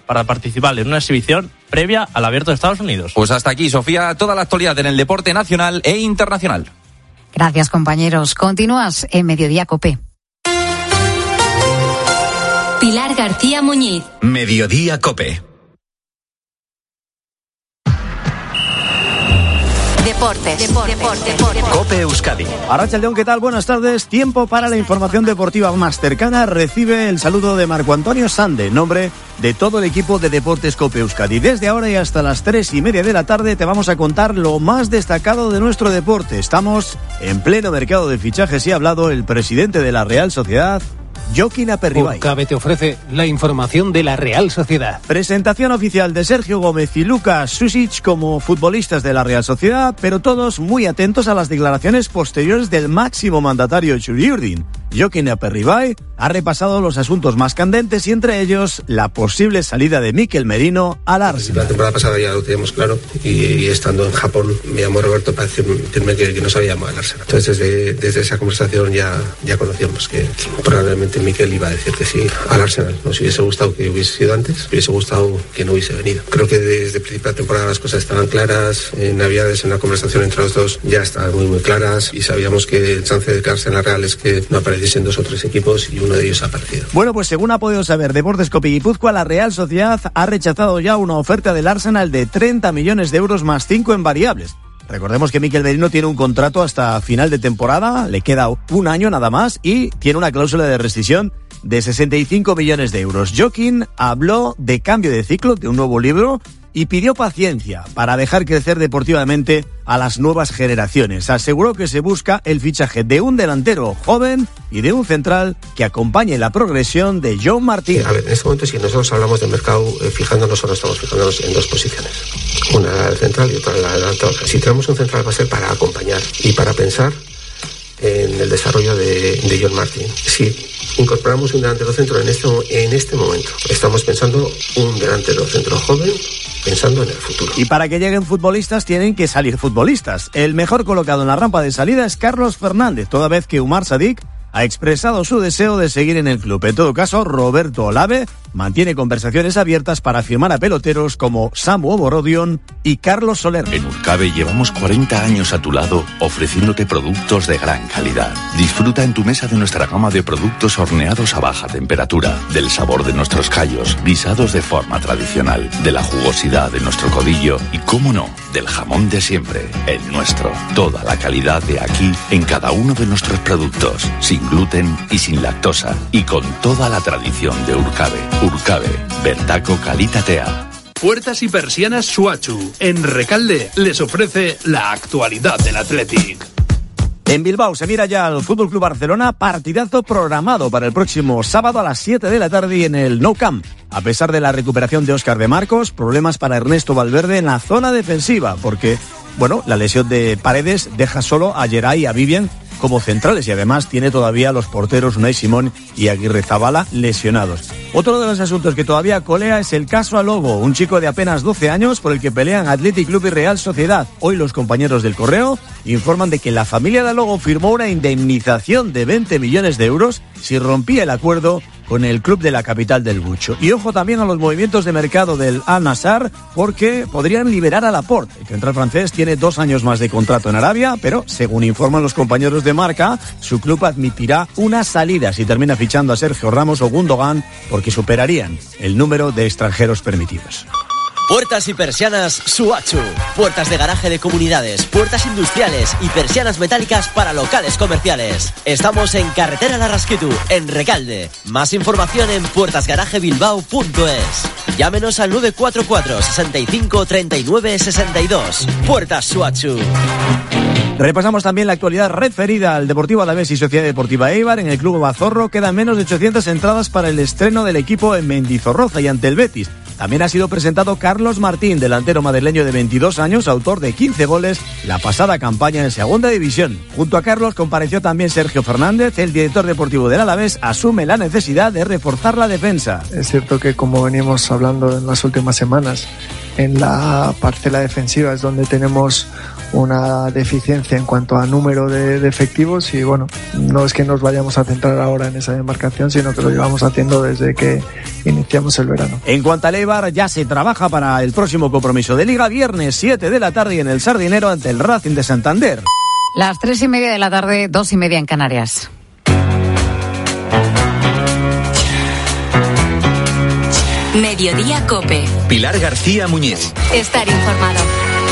para participar en una exhibición previa al Abierto de Estados Unidos. Pues hasta aquí, Sofía, toda la actualidad en el deporte nacional e internacional. Gracias, compañeros. Continúas en Mediodía COPE. Pilar García Muñiz. Mediodía COPE. Deportes. COPE Euskadi. Arratsaldeon, ¿qué tal? Buenas tardes. Tiempo para la información deportiva más cercana. Recibe el saludo de Marco Antonio Sande, en nombre de todo el equipo de Deportes COPE Euskadi. Desde ahora y hasta las 3:30 de la tarde te vamos a contar lo más destacado de nuestro deporte. Estamos en pleno mercado de fichajes y ha hablado el presidente de la Real Sociedad, Jokin Aperribay. Urcabe te ofrece la información de la Real Sociedad. Presentación oficial de Sergio Gómez y Lukas Susic como futbolistas de la Real Sociedad, pero todos muy atentos a las declaraciones posteriores del máximo mandatario Txuri Urdin. Jokin Aperribay ha repasado los asuntos más candentes y entre ellos la posible salida de Mikel Merino al Arsenal. La temporada pasada ya lo teníamos claro y estando en Japón me llamó Roberto para decirme que no sabía llamar al Arsenal. Entonces desde esa conversación ya conocíamos que probablemente Mikel iba a decir que sí al Arsenal. Nos hubiese gustado que hubiese sido antes, hubiese gustado que no hubiese venido. Creo que desde el principio de la temporada las cosas estaban claras. En Navidades, en la conversación entre los dos, ya estaban muy claras y sabíamos que el chance de quedarse en la Real es que no apareciesen 2 o 3 equipos y uno de ellos ha aparecido. Bueno, pues según ha podido saber Deportes COPE Guipúzcoa, la Real Sociedad ha rechazado ya una oferta del Arsenal de 30 millones de euros más 5 en variables. Recordemos que Mikel Merino tiene un contrato hasta final de temporada, le queda un año nada más y tiene una cláusula de rescisión de 65 millones de euros. Jokin habló de cambio de ciclo, de un nuevo libro, y pidió paciencia para dejar crecer deportivamente a las nuevas generaciones. Aseguró que se busca el fichaje de un delantero joven y de un central que acompañe la progresión de John Martín. A ver, en este momento si nosotros hablamos del mercado fijándonos, solo estamos fijándonos en 2 posiciones. Una central y otra la delantera. Si tenemos un central va a ser para acompañar y para pensar en el desarrollo de John Martín. Si incorporamos un delantero centro en este momento, estamos pensando un delantero centro joven, pensando en el futuro. Y para que lleguen futbolistas tienen que salir futbolistas. El mejor colocado en la rampa de salida es Carlos Fernández, toda vez que Umar Sadik ha expresado su deseo de seguir en el club. En todo caso, Roberto Olave mantiene conversaciones abiertas para firmar a peloteros como Samu Oborodion y Carlos Soler. En Urcabe llevamos 40 años a tu lado ofreciéndote productos de gran calidad. Disfruta en tu mesa de nuestra gama de productos horneados a baja temperatura, del sabor de nuestros callos, guisados de forma tradicional, de la jugosidad de nuestro codillo y, cómo no, del jamón de siempre, el nuestro. Toda la calidad de aquí en cada uno de nuestros productos, sin gluten y sin lactosa, y con toda la tradición de Urcabe. Urcabe, bertako kalitatea. Puertas y persianas Suachu. En Recalde les ofrece la actualidad del Athletic. En Bilbao se mira ya al FC Barcelona, partidazo programado para el próximo sábado a las 7 de la tarde y en el Nou Camp. A pesar de la recuperación de Óscar de Marcos, problemas para Ernesto Valverde en la zona defensiva, porque, la lesión de Paredes deja solo a Geray y a Vivian como centrales y además tiene todavía a los porteros Unai Simón y Aguirre Zabala lesionados. Otro de los asuntos que todavía colea es el caso Alobo, un chico de apenas 12 años por el que pelean Athletic Club y Real Sociedad. Hoy los compañeros del Correo informan de que la familia de Alobo firmó una indemnización de 20 millones de euros si rompía el acuerdo con el club de la capital del Bucho. Y ojo también a los movimientos de mercado del Al-Nassr, porque podrían liberar a Laporte. El central francés tiene 2 años más de contrato en Arabia, pero según informan los compañeros de Marca, su club admitirá una salida si termina fichando a Sergio Ramos o Gundogan, porque superarían el número de extranjeros permitidos. Puertas y persianas Suachu. Puertas de garaje de comunidades, puertas industriales y persianas metálicas para locales comerciales. Estamos en Carretera Larrasquitu, en Recalde. Más información en puertasgarajebilbao.es. Llámenos al 944 65 39 62. Puertas Suachu. Repasamos también la actualidad referida al Deportivo Alavés y Sociedad Deportiva Eibar. En el Club Bazorro quedan menos de 800 entradas para el estreno del equipo en Mendizorroza y ante el Betis. También ha sido presentado Carlos Martín, delantero madrileño de 22 años, autor de 15 goles la pasada campaña en Segunda División. Junto a Carlos compareció también Sergio Fernández. El director deportivo del Alavés asume la necesidad de reforzar la defensa. Es cierto que, como venimos hablando en las últimas semanas, en la parcela defensiva es donde tenemos una deficiencia en cuanto a número de efectivos y bueno, no es que nos vayamos a centrar ahora en esa demarcación, sino que lo llevamos haciendo desde que iniciamos el verano. En cuanto a Eibar, ya se trabaja para el próximo compromiso de Liga, viernes 7 de la tarde en el Sardinero ante el Racing de Santander. Las 3:30 de la tarde, 2:30 en Canarias. Mediodía COPE. Pilar García Muñiz. Estar informado.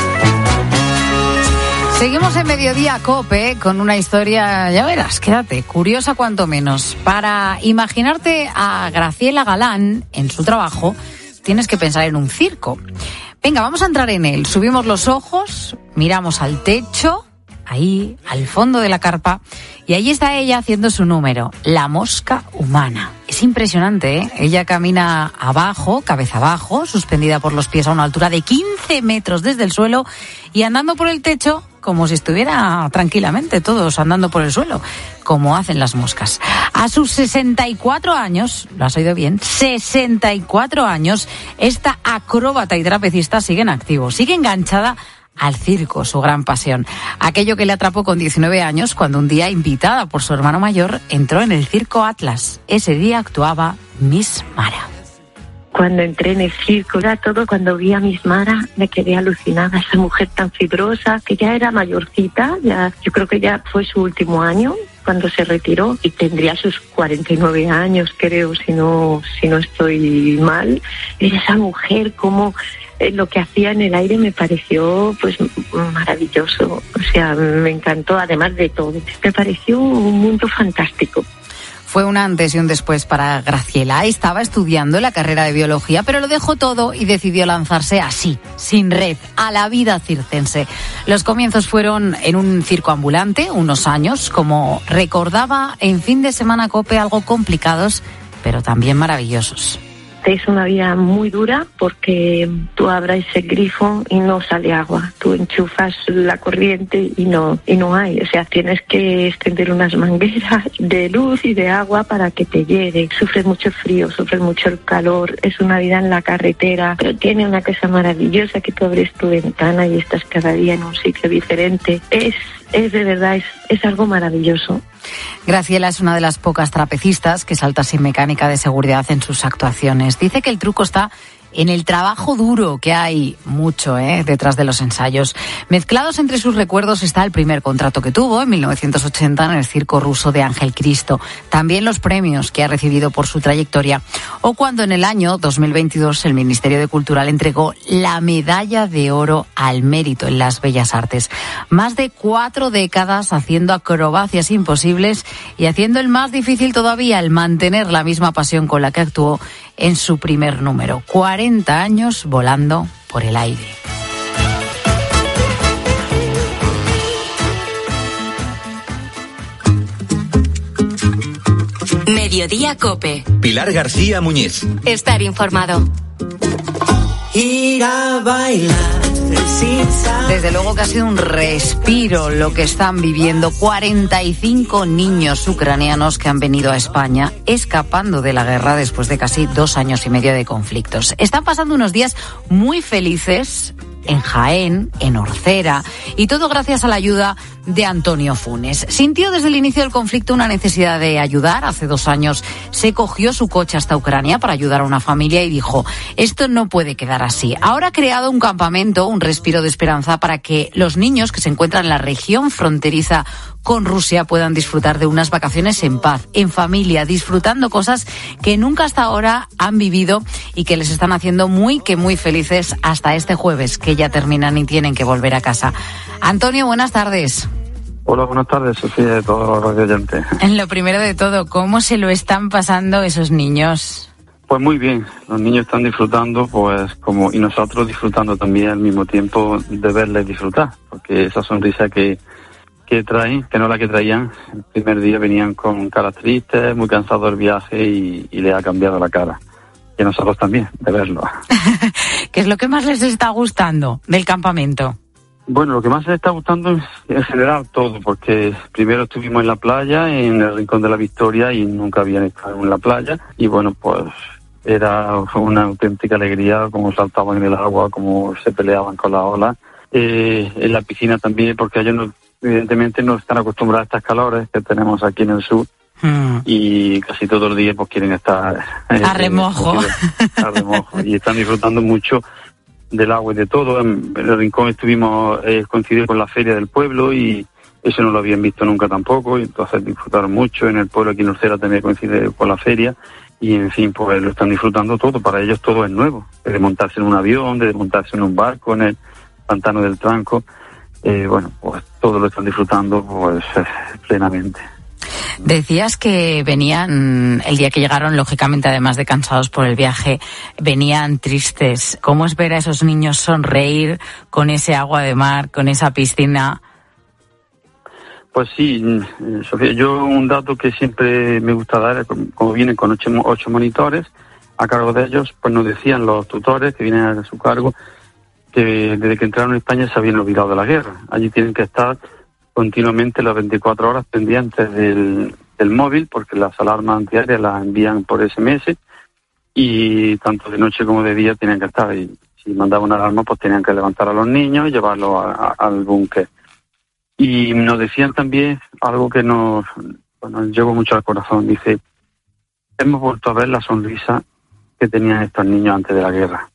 Seguimos en Mediodía COPE con una historia, ya verás, quédate, curiosa cuanto menos. Para imaginarte a Graciela Galán en su trabajo, tienes que pensar en un circo. Venga, vamos a entrar en él. Subimos los ojos, miramos al techo, ahí, al fondo de la carpa, y ahí está ella haciendo su número, la mosca humana. Es impresionante, ¿eh? Ella camina abajo, cabeza abajo, suspendida por los pies a una altura de 15 metros desde el suelo y andando por el techo como si estuviera tranquilamente todos andando por el suelo, como hacen las moscas. A sus 64 años, lo has oído bien, 64 años, esta acróbata y trapecista sigue en activo, sigue enganchada al circo, su gran pasión. Aquello que le atrapó con 19 años cuando un día, invitada por su hermano mayor, entró en el circo Atlas. Ese día actuaba Miss Mara. Cuando entré en el circo, era todo, cuando vi a Miss Mara, me quedé alucinada. Esa mujer tan fibrosa, que ya era mayorcita, ya, yo creo que ya fue su último año cuando se retiró y tendría sus 49 años, creo, si no estoy mal. Era esa mujer, como lo que hacía en el aire me pareció pues maravilloso, o sea, me encantó, además de todo. Me pareció un mundo fantástico. Fue un antes y un después para Graciela. Estaba estudiando la carrera de biología, pero lo dejó todo y decidió lanzarse así, sin red, a la vida circense. Los comienzos fueron en un circo ambulante, unos años, como recordaba en Fin de Semana COPE, algo complicados, pero también maravillosos. Es una vida muy dura porque tú abres el grifo y no sale agua. Tú enchufas la corriente y no hay. O sea, tienes que extender unas mangueras de luz y de agua para que te llegue. Sufres mucho frío, sufres mucho el calor. Es una vida en la carretera, pero tiene una cosa maravillosa, que tú abres tu ventana y estás cada día en un sitio diferente. Es de verdad, es algo maravilloso. Graciela es una de las pocas trapecistas que salta sin mecánica de seguridad en sus actuaciones. Dice que el truco está en el trabajo duro, que hay mucho detrás de los ensayos. Mezclados entre sus recuerdos está el primer contrato que tuvo en 1980 en el circo ruso de Ángel Cristo. También los premios que ha recibido por su trayectoria. O cuando en el año 2022 el Ministerio de Cultura le entregó la Medalla de Oro al Mérito en las Bellas Artes. Más de 4 décadas haciendo acrobacias imposibles y haciendo el más difícil todavía, el mantener la misma pasión con la que actuó en su primer número. 40 años volando por el aire. Mediodía COPE. Pilar García Muñiz. Estar informado. Ir a bailar. Desde luego que ha sido un respiro lo que están viviendo 45 niños ucranianos que han venido a España escapando de la guerra después de casi 2 años y medio de conflictos. Están pasando unos días muy felices en Jaén, en Orcera, y todo gracias a la ayuda de Antonio Funes. Sintió desde el inicio del conflicto una necesidad de ayudar. Hace 2 años se cogió su coche hasta Ucrania para ayudar a una familia y dijo, esto no puede quedar así. Ahora ha creado un campamento, un respiro de esperanza para que los niños que se encuentran en la región fronteriza con Rusia puedan disfrutar de unas vacaciones en paz, en familia, disfrutando cosas que nunca hasta ahora han vivido y que les están haciendo muy felices hasta este jueves, que ya terminan y tienen que volver a casa. Antonio, buenas tardes. Hola, buenas tardes, Sofía, de todos los radioyentes. Lo primero de todo, ¿cómo se lo están pasando esos niños? Pues muy bien, los niños están disfrutando, y nosotros disfrutando también al mismo tiempo de verles disfrutar, porque esa sonrisa que traen, que no la que traían, el primer día venían con caras tristes, muy cansados del viaje y les ha cambiado la cara. Y a nosotros también, de verlo. ¿Qué es lo que más les está gustando del campamento? Bueno, lo que más les está gustando es en general todo, porque primero estuvimos en la playa, en el Rincón de la Victoria, y nunca habían estado en la playa, y bueno, pues era una auténtica alegría, como saltaban en el agua, como se peleaban con las olas. En la piscina también, porque ellos no, evidentemente no están acostumbrados a estas calores que tenemos aquí en el sur. Y casi todos los días pues quieren estar a remojo. A remojo. Y están disfrutando mucho del agua y de todo. En el Rincón estuvimos coincidiendo con la feria del pueblo y eso no lo habían visto nunca tampoco, y entonces disfrutaron mucho. En el pueblo aquí en Urcera también coincide con la feria y en fin, pues lo están disfrutando todo. Para ellos todo es nuevo, de montarse en un avión, de montarse en un barco, en el pantano del Tranco. Bueno, pues todo lo están disfrutando pues plenamente. Decías que venían, el día que llegaron, lógicamente, además de cansados por el viaje, venían tristes. ¿Cómo es ver a esos niños sonreír con ese agua de mar, con esa piscina? Pues sí, Sofía, yo un dato que siempre me gusta dar, como vienen con 8 monitores a cargo de ellos, pues nos decían los tutores que vienen a su cargo que desde que entraron en España se habían olvidado de la guerra. Allí tienen que estar continuamente las 24 horas pendientes del móvil, porque las alarmas antiaéreas las envían por SMS y tanto de noche como de día tienen que estar. Y si mandaban una alarma, pues tenían que levantar a los niños y llevarlos al búnker. Y nos decían también algo que nos llegó mucho al corazón. Dice, hemos vuelto a ver la sonrisa que tenían estos niños antes de la guerra.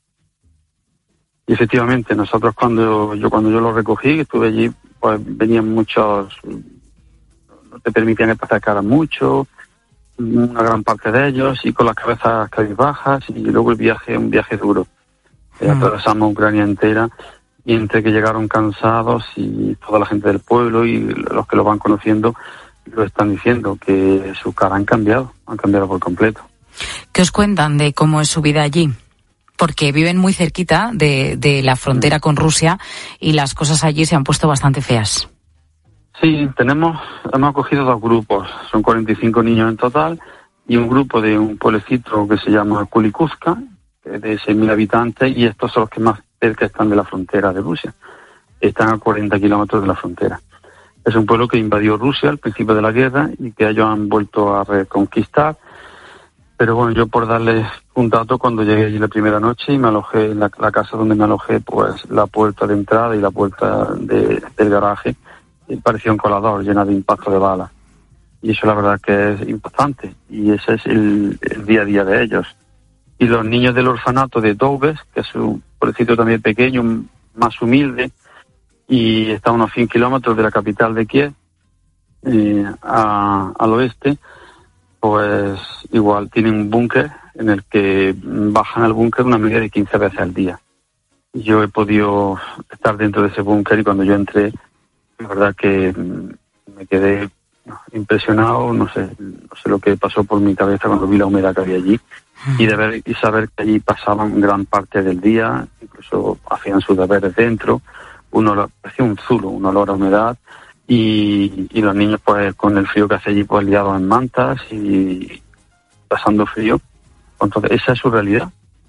Y efectivamente, nosotros cuando yo los recogí, que estuve allí, pues venían muchos, no te permitían que te acercaran mucho, una gran parte de ellos, y con las cabezas cabizbajas, y luego el viaje, un viaje duro. Atravesamos Ucrania entera, y entre que llegaron cansados y toda la gente del pueblo y los que lo van conociendo lo están diciendo, que sus caras han cambiado por completo. ¿Qué os cuentan de cómo es su vida allí? Porque viven muy cerquita de la frontera con Rusia y las cosas allí se han puesto bastante feas. Sí, hemos acogido 2 grupos, son 45 niños en total, y un grupo de un pueblecito que se llama Kulikuzka, de 6.000 habitantes, y estos son los que más cerca están de la frontera de Rusia. Están a 40 kilómetros de la frontera. Es un pueblo que invadió Rusia al principio de la guerra y que ellos han vuelto a reconquistar. Pero bueno, yo por darles un dato, cuando llegué allí la primera noche y me alojé en la casa donde me alojé, pues la puerta de entrada y la puerta del garaje parecía un colador llena de impacto de balas. Y eso la verdad que es impactante. Y ese es el día a día de ellos. Y los niños del orfanato de Doubes, que es un pueblecito también pequeño, más humilde, y está a unos 100 kilómetros de la capital de Kiev, al oeste, pues igual tienen un búnker en el que bajan al búnker una media de 15 veces al día. Yo he podido estar dentro de ese búnker y cuando yo entré, la verdad que me quedé impresionado, no sé lo que pasó por mi cabeza cuando vi la humedad que había allí y de ver y saber que allí pasaban gran parte del día, incluso hacían sus deberes dentro, parecía un zulo, un olor a humedad. Y los niños pues con el frío que hace allí pues liados en mantas y pasando frío. Entonces esa es su realidad,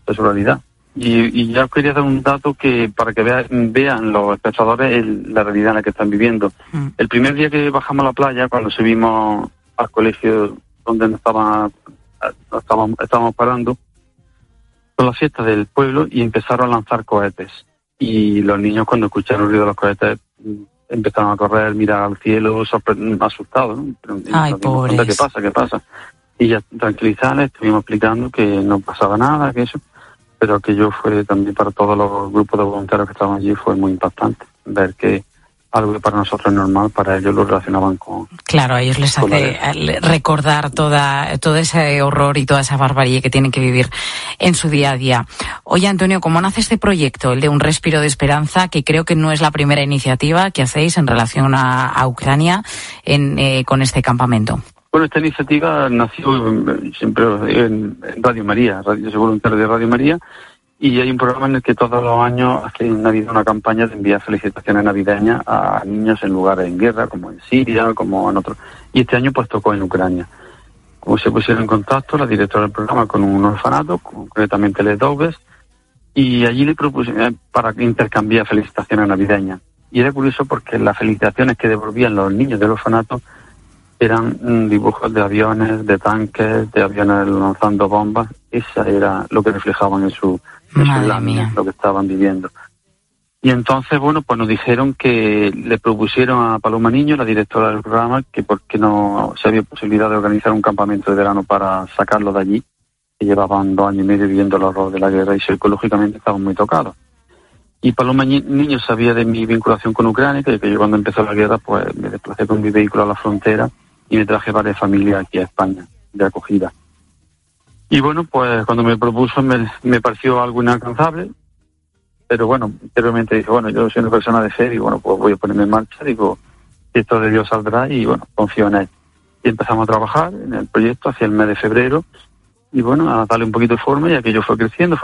y ya os quería dar un dato que para que vean los espectadores la realidad en la que están viviendo. El primer día que bajamos a la playa, cuando subimos al colegio donde estábamos parando, son las fiestas del pueblo y empezaron a lanzar cohetes, y los niños cuando escucharon el ruido de los cohetes empezaron a correr, mirar al cielo, asustados, ¿no? Ay, pobres. ¿Qué pasa? Y ya tranquilizarles, estuvimos explicando que no pasaba nada, que eso, pero aquello fue también para todos los grupos de voluntarios que estaban allí, fue muy impactante ver que algo que para nosotros es normal, para ellos lo relacionaban con... Claro, a ellos les hace recordar todo ese horror y toda esa barbarie que tienen que vivir en su día a día. Oye, Antonio, ¿cómo nace este proyecto, el de Un Respiro de Esperanza, que creo que no es la primera iniciativa que hacéis en relación a Ucrania con este campamento? Bueno, esta iniciativa nació siempre en Radio María, yo soy voluntario de Radio María, y hay un programa en el que todos los años ha habido una campaña de enviar felicitaciones navideñas a niños en lugares en guerra, como en Siria, como en otros. Y este año pues tocó en Ucrania. Como se pusieron en contacto la directora del programa con un orfanato, concretamente Les Doubes, y allí le propusieron para intercambiar felicitaciones navideñas. Y era curioso porque las felicitaciones que devolvían los niños del orfanato eran dibujos de aviones, de tanques, de aviones lanzando bombas. Esa era lo que reflejaban en su lámina, lo que estaban viviendo. Y entonces, bueno, pues nos dijeron que le propusieron a Paloma Niño, la directora del programa, que por qué no se había posibilidad de organizar un campamento de verano para sacarlo de allí, que llevaban 2 años y medio viviendo el horror de la guerra y psicológicamente estaban muy tocados. Y Paloma Niño sabía de mi vinculación con Ucrania, que yo cuando empezó la guerra, pues me desplacé con mi vehículo a la frontera y me traje varias familias aquí a España, de acogida. Y bueno, pues cuando me propuso me pareció algo inalcanzable. Pero bueno, anteriormente dije, bueno, yo soy una persona de fe y bueno, pues voy a ponerme en marcha, digo, esto de Dios saldrá y bueno, confío en él. Y empezamos a trabajar en el proyecto hacia el mes de febrero y bueno, a darle un poquito de forma y aquello fue creciendo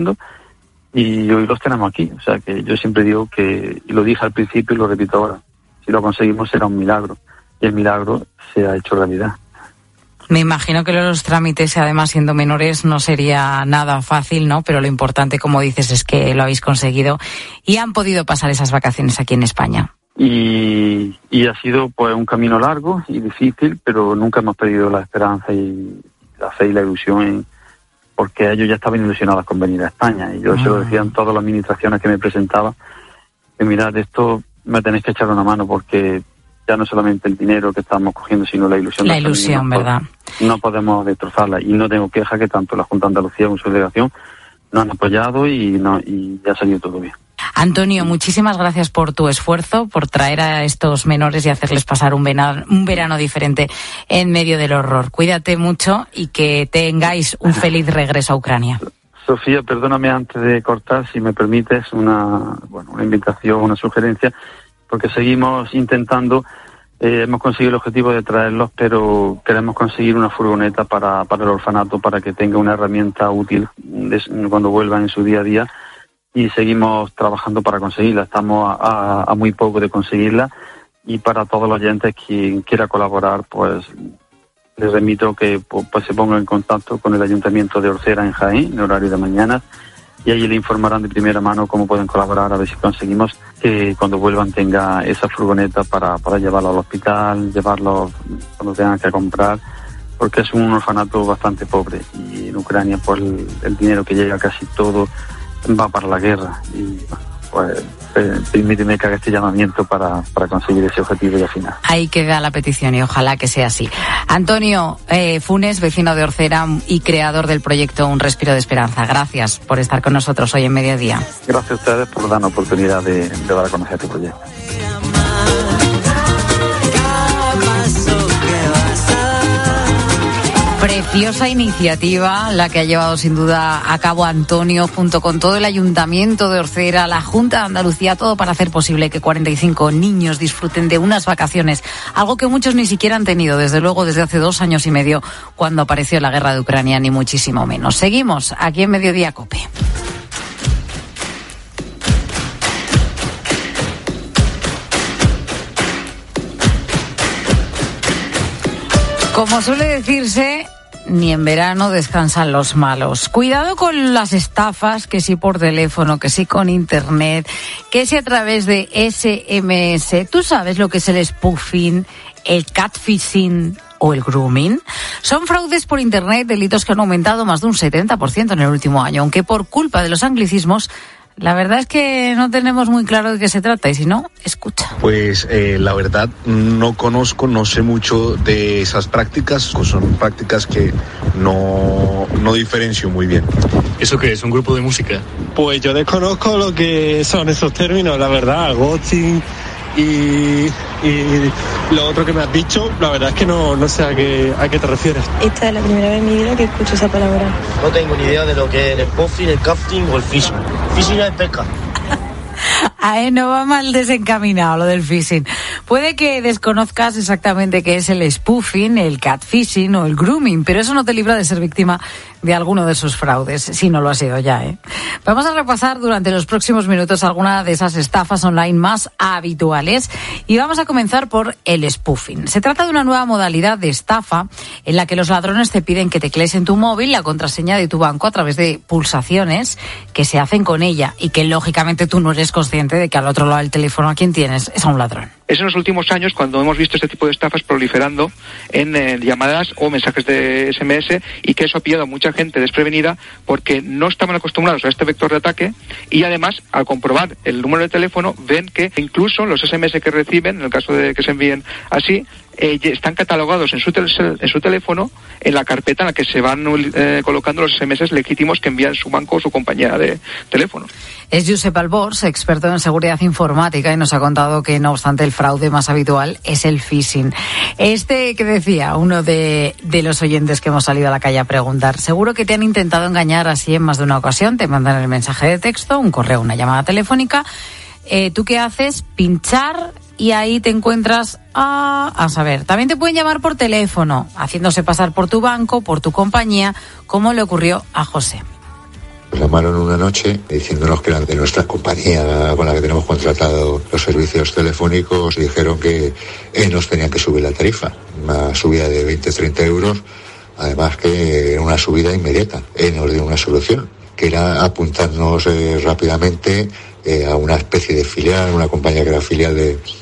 y hoy los tenemos aquí. O sea que yo siempre digo que, y lo dije al principio y lo repito ahora, si lo conseguimos será un milagro y el milagro se ha hecho realidad. Me imagino que los trámites, además siendo menores, no sería nada fácil, ¿no? Pero lo importante, como dices, es que lo habéis conseguido y han podido pasar esas vacaciones aquí en España. Y ha sido pues un camino largo y difícil, pero nunca hemos perdido la esperanza y la fe y la ilusión, porque ellos ya estaban ilusionados con venir a España. Y yo se lo decía en todas las administraciones que me presentaba, que mirad, esto me tenéis que echar una mano porque ya no solamente el dinero que estamos cogiendo, sino la ilusión. La ilusión, ¿verdad? No podemos destrozarla y no tengo queja que tanto la Junta de Andalucía como su delegación nos han apoyado y ya ha salido todo bien. Antonio, muchísimas gracias por tu esfuerzo, por traer a estos menores y hacerles pasar un verano diferente en medio del horror. Cuídate mucho y que tengáis un feliz regreso a Ucrania. Sofía, perdóname antes de cortar, si me permites una invitación, una sugerencia, porque seguimos intentando, hemos conseguido el objetivo de traerlos, pero queremos conseguir una furgoneta para el orfanato, para que tenga una herramienta útil cuando vuelvan en su día a día, y seguimos trabajando para conseguirla. Estamos a muy poco de conseguirla, y para todos los oyentes quien quiera colaborar, pues les remito que pues se pongan en contacto con el Ayuntamiento de Orcera en Jaén, en horario de mañana, y ahí le informarán de primera mano cómo pueden colaborar, a ver si conseguimos que cuando vuelvan tenga esa furgoneta para llevarlo al hospital, llevarlo cuando tengan que comprar, porque es un orfanato bastante pobre y en Ucrania pues el dinero que llega casi todo va para la guerra y pues permíteme que haga este llamamiento para conseguir ese objetivo y al final. Ahí queda la petición y ojalá que sea así. Antonio Funes, vecino de Orcera y creador del proyecto Un Respiro de Esperanza. Gracias por estar con nosotros hoy en Mediodía. Gracias a ustedes por darnos la oportunidad de dar a conocer este proyecto. Preciosa iniciativa la que ha llevado sin duda a cabo Antonio junto con todo el Ayuntamiento de Orcera, la Junta de Andalucía, todo para hacer posible que 45 niños disfruten de unas vacaciones, algo que muchos ni siquiera han tenido, desde luego desde hace 2 años y medio cuando apareció la guerra de Ucrania, ni muchísimo menos. Seguimos aquí en Mediodía COPE. Como suele decirse, ni en verano descansan los malos. Cuidado con las estafas, que sí por teléfono, que sí con internet, que sí a través de SMS. ¿Tú sabes lo que es el spoofing, el catfishing o el grooming? Son fraudes por internet, delitos que han aumentado más de un 70% en el último año, aunque por culpa de los anglicismos, la verdad es que no tenemos muy claro de qué se trata y si no, escucha. Pues la verdad no sé mucho de esas prácticas, son prácticas que no diferencio muy bien. ¿Eso qué es? ¿Un grupo de música? Pues yo desconozco lo que son esos términos, la verdad, ghosting y lo otro que me has dicho, la verdad es que no sé a qué te refieres. Esta es la primera vez en mi vida que escucho esa palabra. No tengo ni idea de lo que es el spoofing, el catfishing o el phishing. Phishing es pesca. No va mal desencaminado lo del phishing. Puede que desconozcas exactamente qué es el spoofing, el catfishing o el grooming, pero eso no te libra de ser víctima de alguno de esos fraudes, si no lo has sido ya, Vamos a repasar durante los próximos minutos alguna de esas estafas online más habituales y vamos a comenzar por el spoofing. Se trata de una nueva modalidad de estafa en la que los ladrones te piden que teclees en tu móvil la contraseña de tu banco a través de pulsaciones que se hacen con ella y que lógicamente tú no eres consciente de que al otro lado del teléfono a quien tienes es a un ladrón. Es en los últimos años cuando hemos visto este tipo de estafas proliferando en llamadas o mensajes de SMS, y que eso ha pillado a mucha gente desprevenida porque no estaban acostumbrados a este vector de ataque, y además al comprobar el número de teléfono ven que incluso los SMS que reciben, en el caso de que se envíen así, están catalogados en su teléfono en la carpeta en la que se van colocando los SMS legítimos que envían su banco o su compañía de teléfono. Es Josep Albors, experto en seguridad informática, y nos ha contado que, no obstante, el fraude más habitual es el phishing. Este que decía uno de los oyentes que hemos salido a la calle a preguntar: seguro que te han intentado engañar así en más de una ocasión, te mandan el mensaje de texto, un correo, una llamada telefónica, ¿tú qué haces? Pinchar, y ahí te encuentras a saber. También te pueden llamar por teléfono, haciéndose pasar por tu banco, por tu compañía, como le ocurrió a José. Nos llamaron una noche diciéndonos que eran de nuestra compañía con la que tenemos contratado los servicios telefónicos, y dijeron que nos tenían que subir la tarifa, una subida de 20-30 euros, además que era una subida inmediata. Nos dio una solución, que era apuntarnos rápidamente a una especie de filial, una compañía que era filial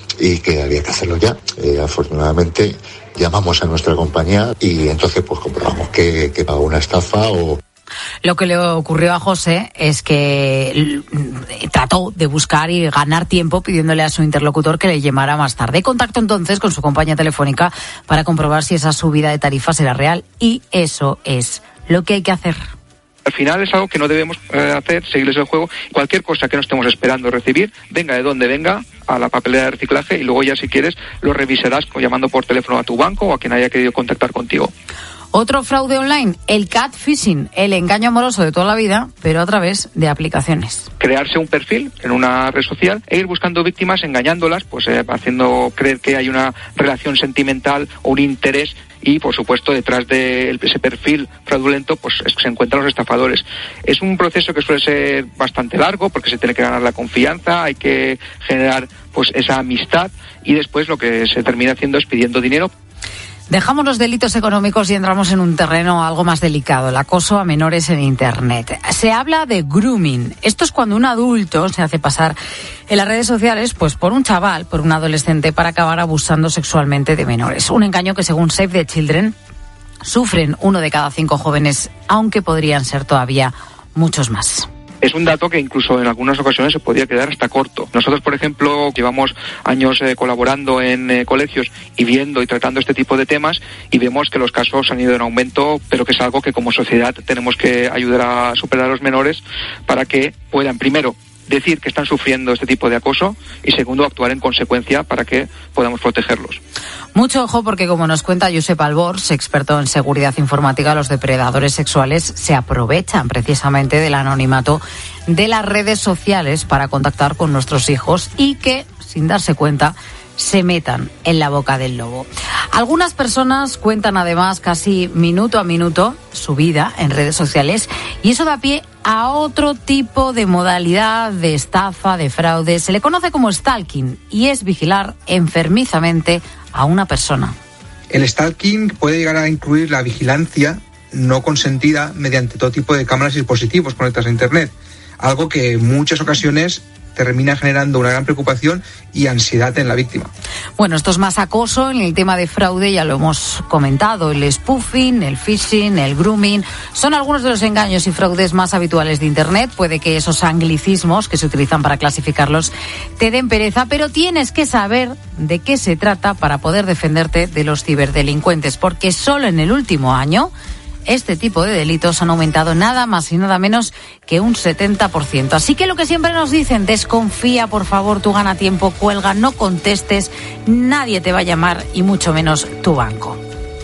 y que había que hacerlo ya. Afortunadamente llamamos a nuestra compañía y entonces pues comprobamos que pagó una estafa o... Lo que le ocurrió a José es que trató de buscar y ganar tiempo pidiéndole a su interlocutor que le llamara más tarde. Contactó entonces con su compañía telefónica para comprobar si esa subida de tarifas era real, y eso es lo que hay que hacer. Al final es algo que no debemos hacer, seguirles el juego. Cualquier cosa que no estemos esperando recibir, venga de donde venga, a la papelera de reciclaje, y luego ya, si quieres, lo revisarás llamando por teléfono a tu banco o a quien haya querido contactar contigo. Otro fraude online, el catfishing, el engaño amoroso de toda la vida, pero a través de aplicaciones. Crearse un perfil en una red social e ir buscando víctimas, engañándolas, pues haciendo creer que hay una relación sentimental o un interés, y por supuesto detrás de ese perfil fraudulento pues se encuentran los estafadores. Es un proceso que suele ser bastante largo porque se tiene que ganar la confianza, hay que generar pues esa amistad, y después lo que se termina haciendo es pidiendo dinero. Dejamos los delitos económicos y entramos en un terreno algo más delicado, el acoso a menores en Internet. Se habla de grooming. Esto es cuando un adulto se hace pasar en las redes sociales pues por un chaval, por un adolescente, para acabar abusando sexualmente de menores. Un engaño que, según Save the Children, sufren 1 de cada 5 jóvenes, aunque podrían ser todavía muchos más. Es un dato que incluso en algunas ocasiones se podría quedar hasta corto. Nosotros, por ejemplo, llevamos años colaborando en colegios y viendo y tratando este tipo de temas, y vemos que los casos han ido en aumento, pero que es algo que como sociedad tenemos que ayudar a superar a los menores para que puedan, primero, decir que están sufriendo este tipo de acoso, y segundo, actuar en consecuencia para que podamos protegerlos. Mucho ojo, porque como nos cuenta Josep Albors, experto en seguridad informática, los depredadores sexuales se aprovechan precisamente del anonimato de las redes sociales para contactar con nuestros hijos, y que, sin darse cuenta, se metan en la boca del lobo. Algunas personas cuentan además casi minuto a minuto su vida en redes sociales, y eso da pie a otro tipo de modalidad de estafa, de fraude. Se le conoce como stalking, y es vigilar enfermizamente a una persona. El stalking puede llegar a incluir la vigilancia no consentida mediante todo tipo de cámaras y dispositivos conectados a Internet, algo que en muchas ocasiones termina generando una gran preocupación y ansiedad en la víctima. Bueno, esto es más acoso. En el tema de fraude ya lo hemos comentado: el spoofing, el phishing, el grooming son algunos de los engaños y fraudes más habituales de Internet. Puede que esos anglicismos que se utilizan para clasificarlos te den pereza, pero tienes que saber de qué se trata para poder defenderte de los ciberdelincuentes, porque solo en el último año este tipo de delitos han aumentado nada más y nada menos que un 70%. Así que lo que siempre nos dicen: desconfía, por favor, tú gana tiempo, cuelga, no contestes, nadie te va a llamar, y mucho menos tu banco.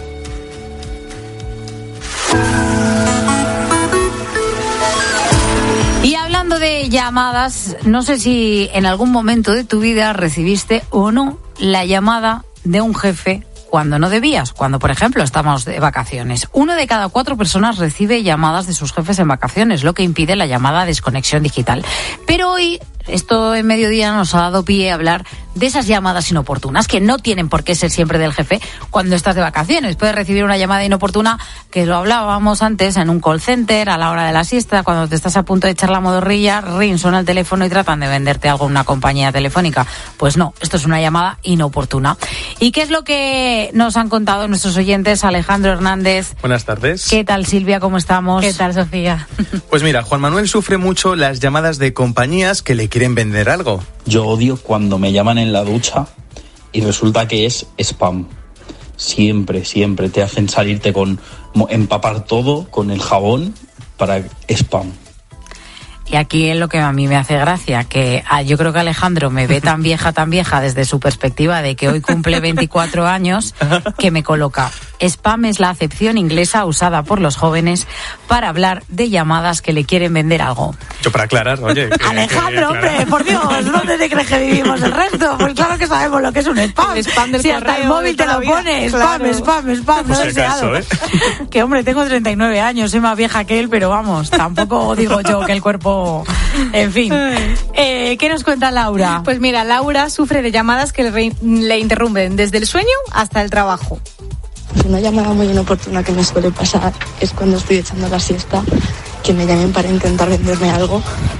Y hablando de llamadas, no sé si en algún momento de tu vida recibiste o no la llamada de un jefe cuando no debías, cuando, por ejemplo, estamos de vacaciones. 1 de cada 4 personas recibe llamadas de sus jefes en vacaciones, lo que impide la llamada desconexión digital. Pero hoy esto en Mediodía nos ha dado pie a hablar de esas llamadas inoportunas, que no tienen por qué ser siempre del jefe cuando estás de vacaciones. Puedes recibir una llamada inoportuna, que lo hablábamos antes, en un call center, a la hora de la siesta, cuando te estás a punto de echar la modorrilla, ring, suena el teléfono y tratan de venderte algo en una compañía telefónica. Pues no, esto es una llamada inoportuna. ¿Y qué es lo que nos han contado nuestros oyentes? Alejandro Hernández. Buenas tardes. ¿Qué tal, Silvia? ¿Cómo estamos? ¿Qué tal, Sofía? Pues mira, Juan Manuel sufre mucho las llamadas de compañías que le quieren vender algo. Yo odio cuando me llaman en la ducha y resulta que es spam. Siempre te hacen salirte con empapar todo con el jabón para spam. Y aquí es lo que a mí me hace gracia, que yo creo que Alejandro me ve tan vieja desde su perspectiva de que hoy cumple 24 años, que me coloca: spam es la acepción inglesa usada por los jóvenes para hablar de llamadas que le quieren vender algo. Yo para aclarar, oye... Alejandro, hombre, por Dios, ¿dónde te crees que vivimos el resto? Pues claro que sabemos lo que es un spam. El spam del si hasta el móvil te lo pone, spam, spam, no deseado. Que hombre, tengo 39 años, soy más vieja que él, pero vamos, tampoco digo yo que el cuerpo... En fin, ¿qué nos cuenta Laura? Pues mira, Laura sufre de llamadas que le interrumpen desde el sueño hasta el trabajo. Una llamada muy inoportuna que me suele pasar es cuando estoy echando la siesta, que me llamen para intentar venderme algo,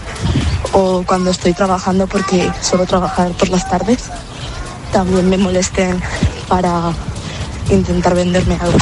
o cuando estoy trabajando, porque suelo trabajar por las tardes, también me molesten para intentar venderme algo.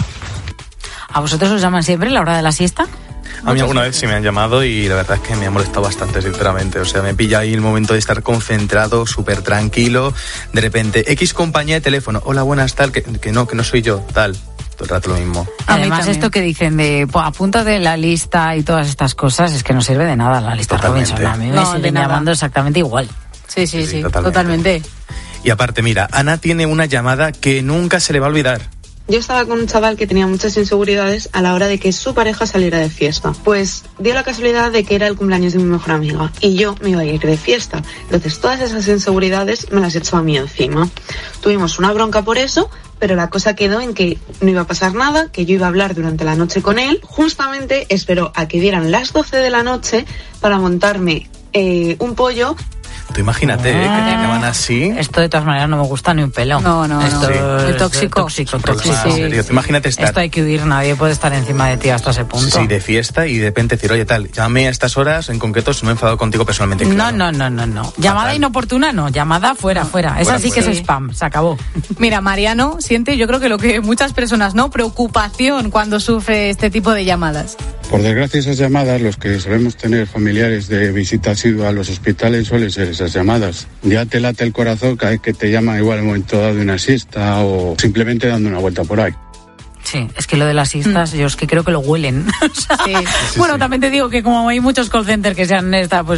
¿A vosotros os llaman siempre a la hora de la siesta? A mí alguna vez sí me han llamado y la verdad es que me ha molestado bastante, sinceramente. O sea, me pilla ahí el momento de estar concentrado, súper tranquilo. De repente, X compañía de teléfono. Hola, buenas, tal, que no soy yo, tal. Todo el rato lo mismo. Además, esto que dicen de apúntate la lista y todas estas cosas, es que no sirve de nada la lista Robinson. A mí me siguen llamando exactamente igual. Sí, totalmente. Y aparte, mira, Ana tiene una llamada que nunca se le va a olvidar. Yo estaba con un chaval que tenía muchas inseguridades a la hora de que su pareja saliera de fiesta. Pues dio la casualidad de que era el cumpleaños de mi mejor amiga y yo me iba a ir de fiesta. Entonces todas esas inseguridades me las echó a mí encima. Tuvimos una bronca por eso, pero la cosa quedó en que no iba a pasar nada, que yo iba a hablar durante la noche con él. Justamente esperó a que dieran las 12 de la noche para montarme un pollo. Tú imagínate, que te llaman así. Esto de todas maneras no me gusta ni un pelo. Esto es tóxico. En serio, tú imagínate estar. Esto hay que huir, nadie puede estar encima de ti hasta ese punto. Sí, de fiesta y de repente decir, oye, tal, llámame a estas horas, en concreto, si me he enfadado contigo personalmente. Claro. No. Llamada inoportuna no, llamada fuera. Esa sí que es spam, se acabó. Mira, Mariano siente, yo creo que lo que muchas personas, preocupación cuando sufre este tipo de llamadas. Por desgracia, esas llamadas, los que solemos tener familiares de visita asidua a los hospitales, suelen ser esas llamadas. Ya te late el corazón cada vez que te llaman igual en el momento dado de una siesta o simplemente dando una vuelta por ahí. Sí, es que lo de las siestas, yo es que creo que lo huelen. También te digo que como hay muchos call centers que se han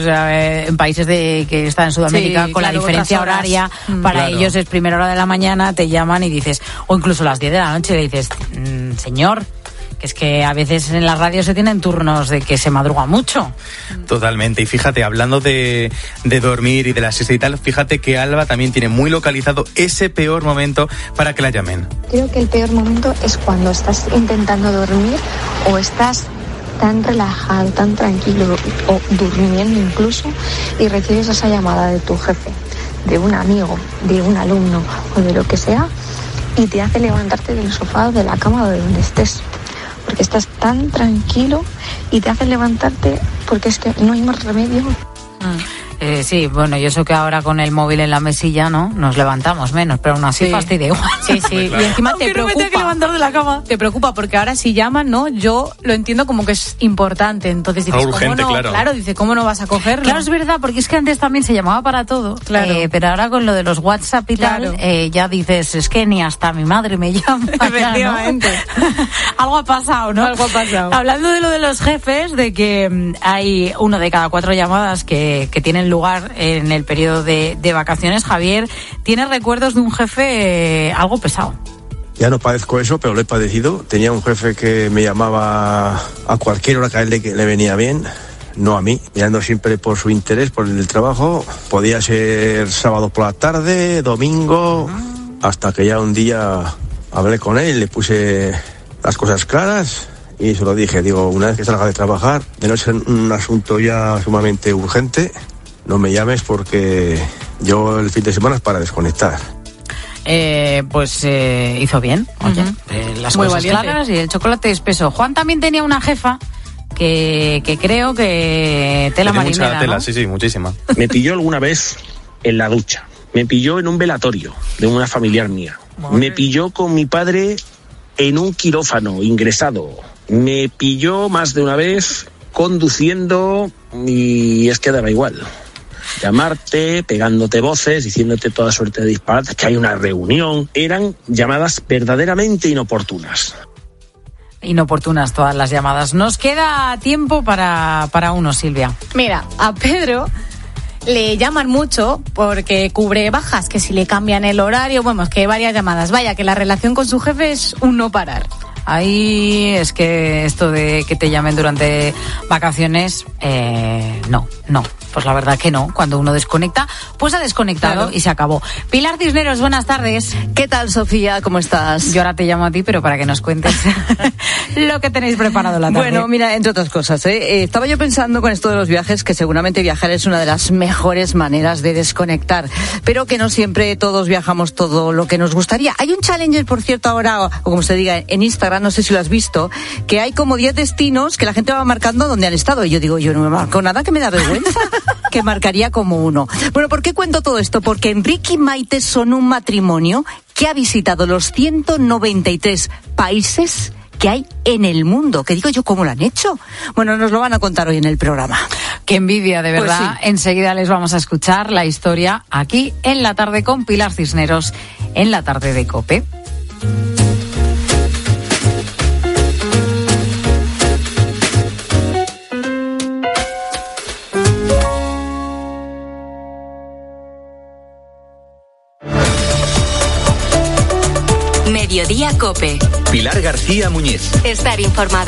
en países que están en Sudamérica, con la diferencia horaria, para ellos es primera hora de la mañana, te llaman y dices, o incluso a las 10 de la noche le dices, señor, es que a veces en la radio se tienen turnos de que se madruga mucho. Totalmente. Y fíjate, hablando de dormir y de la siesta y tal, fíjate que Alba también tiene muy localizado ese peor momento para que la llamen. Creo que el peor momento es cuando estás intentando dormir o estás tan relajado, tan tranquilo o durmiendo incluso y recibes esa llamada de tu jefe, de un amigo, de un alumno o de lo que sea y te hace levantarte del sofá o de la cama o de donde estés. Porque estás tan tranquilo y te hace levantarte porque es que no hay más remedio. Sí, bueno, y eso que ahora con el móvil en la mesilla, ¿no? Nos levantamos menos, pero aún así fastidia igual. Sí. Claro. Y encima te preocupa. No me tengo que levantar de la cama. Te preocupa porque ahora si llaman, ¿no? Yo lo entiendo como que es importante. Entonces dices, urgente, ¿cómo no? Claro, dice, ¿cómo no vas a cogerlo? Claro, es verdad, porque es que antes también se llamaba para todo. Claro. Pero ahora con lo de los WhatsApp y tal, ya dices, es que ni hasta mi madre me llama. Efectivamente. ¿No? Algo ha pasado, ¿no? Algo ha pasado. Hablando de lo de los jefes, de que hay 1 de cada 4 llamadas que tienen lugar en el periodo de vacaciones. Javier, ¿tienes recuerdos de un jefe algo pesado? Ya no padezco eso, pero lo he padecido. Tenía un jefe que me llamaba a cualquier hora que a él le venía bien, no a mí, mirando siempre por su interés, por el trabajo. Podía ser sábado por la tarde, domingo, hasta que ya un día hablé con él, le puse las cosas claras y se lo dije. Digo, una vez que salga de trabajar, de no ser un asunto ya sumamente urgente, no me llames porque yo el fin de semana es para desconectar. Hizo bien, oye, las Muy cosas valiente. claras y el chocolate espeso. Juan también tenía una jefa que creo que tela Tiene marinera, mucha tela, ¿no? sí, muchísima. Me pilló alguna vez en la ducha. Me pilló en un velatorio de una familiar mía. Me pilló con mi padre en un quirófano ingresado. Me pilló más de una vez conduciendo y es que daba igual. Llamarte, pegándote voces, diciéndote toda suerte de disparates, que hay una reunión. Eran llamadas verdaderamente inoportunas. Inoportunas todas las llamadas. Nos queda tiempo para uno, Silvia. Mira, a Pedro le llaman mucho porque cubre bajas, que si le cambian el horario, bueno, es que varias llamadas. Vaya, que la relación con su jefe es un no parar. Ahí es que esto de que te llamen durante vacaciones, no. Pues la verdad que no. Cuando uno desconecta, pues ha desconectado, claro, y se acabó. Pilar Cisneros, buenas tardes. ¿Qué tal, Sofía? ¿Cómo estás? Yo ahora te llamo a ti, pero para que nos cuentes lo que tenéis preparado la tarde. Bueno, mira, entre otras cosas, estaba yo pensando con esto de los viajes que seguramente viajar es una de las mejores maneras de desconectar, pero que no siempre todos viajamos todo lo que nos gustaría. Hay un challenger, por cierto, ahora, o como se diga, en Instagram, no sé si lo has visto, que hay como 10 destinos que la gente va marcando donde han estado. Y yo digo, yo no me marco nada, que me da vergüenza, que marcaría como uno. Bueno, ¿por qué cuento todo esto? Porque Enrique y Maite son un matrimonio que ha visitado los 193 países que hay en el mundo. Que digo yo, ¿cómo lo han hecho? Bueno, nos lo van a contar hoy en el programa. Qué envidia, de verdad. Pues sí. Enseguida les vamos a escuchar la historia aquí en La Tarde con Pilar Cisneros, en La Tarde de COPE. Mediodía COPE. Pilar García Muñiz. Estar informado.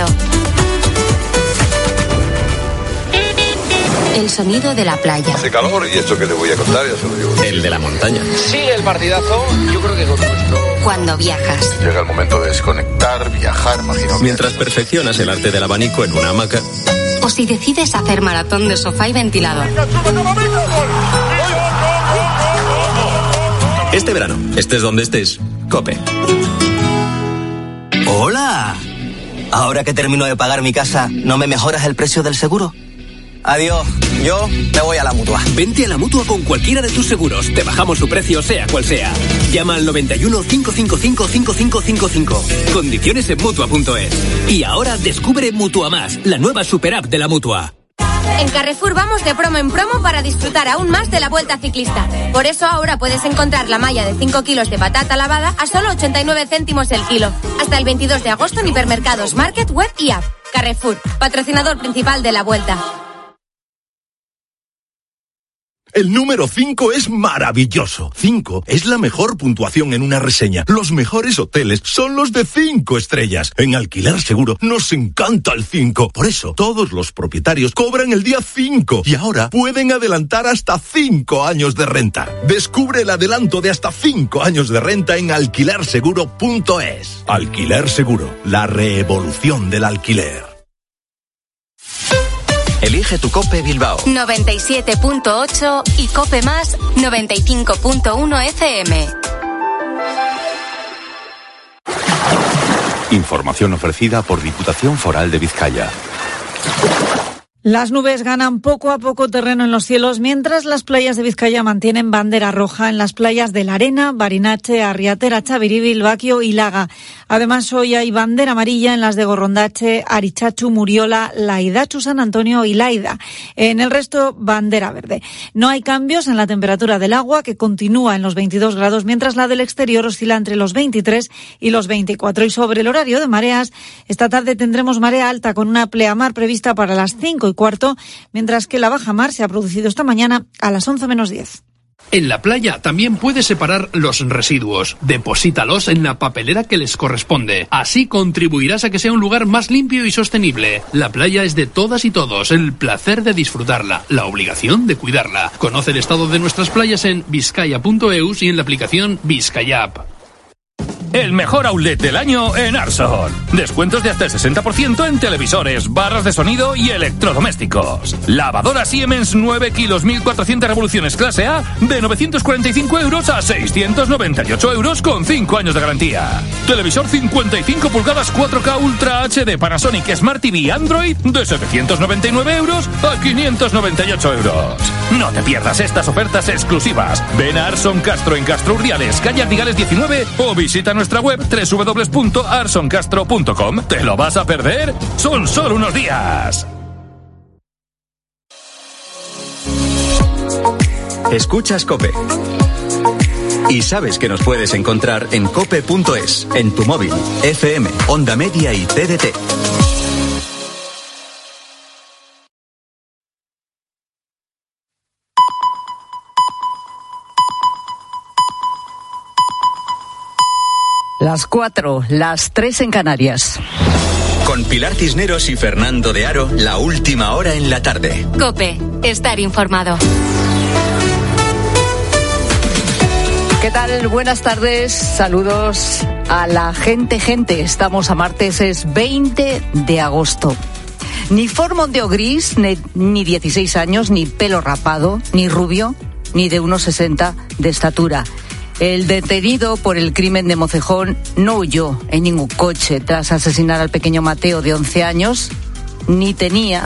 El sonido de la playa. Hace calor y esto que le voy a contar ya se lo digo. El de la montaña. Sigue el partidazo, yo creo que es lo nuestro. Cuando viajas. Llega el momento de desconectar, viajar, imagino. Mientras perfeccionas el arte del abanico en una hamaca. O si decides hacer maratón de sofá y ventilador. Este verano, estés donde estés, COPE. ¡Hola! Ahora que termino de pagar mi casa, ¿no me mejoras el precio del seguro? Adiós, yo me voy a la Mutua. Vente a la Mutua con cualquiera de tus seguros. Te bajamos su precio, sea cual sea. Llama al 91 555 5555. Condiciones en Mutua.es. Y ahora descubre Mutua Más, la nueva super app de la Mutua. En Carrefour vamos de promo en promo para disfrutar aún más de la Vuelta Ciclista. Por eso ahora puedes encontrar la malla de 5 kilos de patata lavada a solo 89 céntimos el kilo. Hasta el 22 de agosto en hipermercados, market, web y app. Carrefour, patrocinador principal de la Vuelta. El número 5 es maravilloso. 5 es la mejor puntuación en una reseña. Los mejores hoteles son los de 5 estrellas. En Alquiler Seguro nos encanta el 5. Por eso, todos los propietarios cobran el día 5. Y ahora pueden adelantar hasta 5 años de renta. Descubre el adelanto de hasta 5 años de renta en alquilerseguro.es. Alquiler Seguro, la revolución del alquiler. Elige tu COPE Bilbao. 97.8 y COPE Más 95.1 FM. Información ofrecida por Diputación Foral de Vizcaya. Las nubes ganan poco a poco terreno en los cielos, mientras las playas de Vizcaya mantienen bandera roja en las playas de La Arena, Barinache, Arriatera, Chaviribil, Baquio y Laga. Además, hoy hay bandera amarilla en las de Gorrondache, Arichachu, Muriola, Laidachu, San Antonio y Laida. En el resto, bandera verde. No hay cambios en la temperatura del agua, que continúa en los 22 grados, mientras la del exterior oscila entre los 23 y los 24. Y sobre el horario de mareas, esta tarde tendremos marea alta con una pleamar prevista para las 5:15, mientras que la bajamar se ha producido esta mañana a las 11 menos 10. En la playa también puedes separar los residuos. Deposítalos en la papelera que les corresponde. Así contribuirás a que sea un lugar más limpio y sostenible. La playa es de todas y todos. El placer de disfrutarla. La obligación de cuidarla. Conoce el estado de nuestras playas en vizcaya.eus y en la aplicación Vizcaya App. el mejor outlet del año en Arson. Descuentos de hasta el 60% en televisores, barras de sonido y electrodomésticos. Lavadora Siemens 9 kilos 1400 revoluciones clase A de 945 euros a 698 euros con 5 años de garantía. Televisor 55 pulgadas 4K Ultra HD Panasonic Smart TV Android de 799 euros a 598 euros. No te pierdas estas ofertas exclusivas. Ven a Arson Castro en Castro Urdiales, calle Ardigales 19 o visita nuestra web www.arsoncastro.com. ¿Te lo vas a perder? Son solo unos días. Escuchas COPE. Y sabes que nos puedes encontrar en cope.es, en tu móvil, FM, Onda Media y TDT. Las 4, las 3 en Canarias. Con Pilar Cisneros y Fernando de Aro, la última hora en la tarde. COPE, estar informado. ¿Qué tal? Buenas tardes, saludos a la gente. Estamos a martes, es 20 de agosto. Ni formondeo gris, ni 16 años, ni pelo rapado, ni rubio, ni de 1,60 de estatura. El detenido por el crimen de Mocejón no huyó en ningún coche tras asesinar al pequeño Mateo de 11 años, ni tenía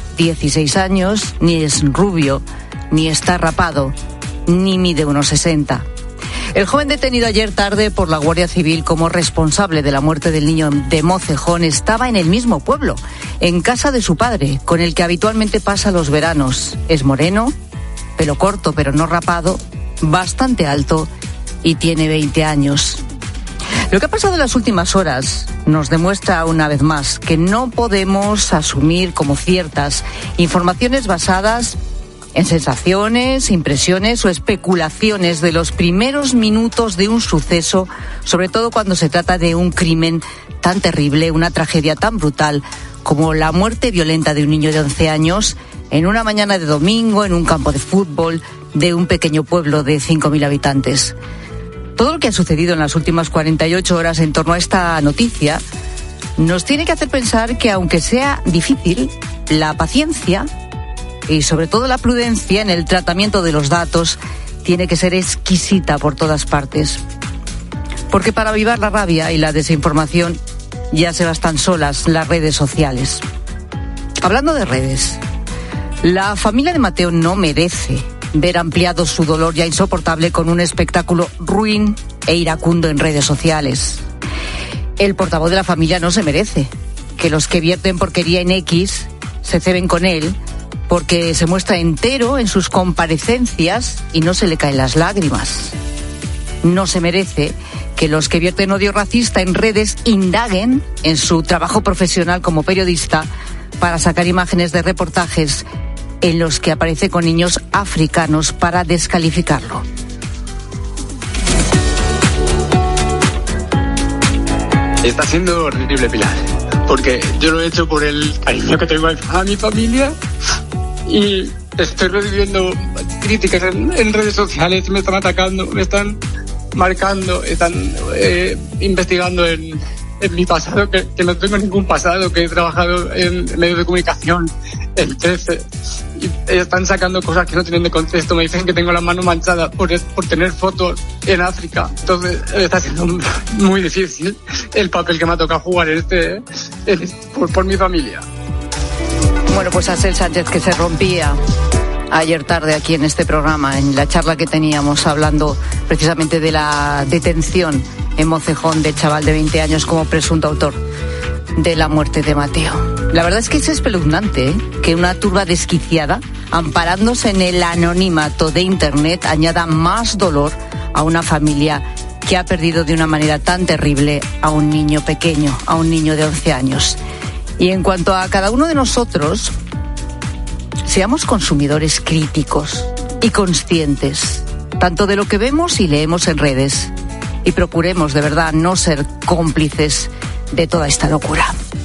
16 años, ni es rubio, ni está rapado, ni mide 1,60. El joven detenido ayer tarde por la Guardia Civil como responsable de la muerte del niño de Mocejón estaba en el mismo pueblo, en casa de su padre, con el que habitualmente pasa los veranos. Es moreno, pelo corto pero no rapado, bastante alto y tiene 20 años. Lo que ha pasado en las últimas horas nos demuestra una vez más que no podemos asumir como ciertas informaciones basadas en sensaciones, impresiones o especulaciones de los primeros minutos de un suceso, sobre todo cuando se trata de un crimen tan terrible, una tragedia tan brutal como la muerte violenta de un niño de 11 años en una mañana de domingo en un campo de fútbol de un pequeño pueblo de 5.000 habitantes. Todo lo que ha sucedido en las últimas 48 horas en torno a esta noticia nos tiene que hacer pensar que, aunque sea difícil, la paciencia y sobre todo la prudencia en el tratamiento de los datos tiene que ser exquisita por todas partes. Porque para avivar la rabia y la desinformación ya se bastan solas las redes sociales. Hablando de redes, la familia de Mateo no merece ver ampliado su dolor ya insoportable con un espectáculo ruin e iracundo en redes sociales. El portavoz de la familia no se merece que los que vierten porquería en X se ceben con él porque se muestra entero en sus comparecencias y no se le caen las lágrimas. No se merece que los que vierten odio racista en redes indaguen en su trabajo profesional como periodista para sacar imágenes de reportajes en los que aparece con niños africanos para descalificarlo. Está siendo horrible, Pilar, porque yo lo he hecho por el cariño que tengo a mi familia y estoy recibiendo críticas en redes sociales, me están atacando, me están marcando, están investigando en mi pasado, que no tengo ningún pasado, que he trabajado en medios de comunicación, en 13, y están sacando cosas que no tienen de contexto, me dicen que tengo las manos manchadas por tener fotos en África, entonces está siendo muy difícil el papel que me ha tocado jugar por mi familia. Bueno, pues Asel Sánchez, que se rompía ayer tarde aquí en este programa, en la charla que teníamos hablando precisamente de la detención en Mocejón del chaval de 20 años como presunto autor de la muerte de Mateo. La verdad es que es espeluznante, que una turba desquiciada, amparándose en el anonimato de Internet, añada más dolor a una familia que ha perdido de una manera tan terrible a un niño pequeño, a un niño de 11 años. Y en cuanto a cada uno de nosotros, seamos consumidores críticos y conscientes, tanto de lo que vemos y leemos en redes, y procuremos de verdad no ser cómplices de toda esta locura.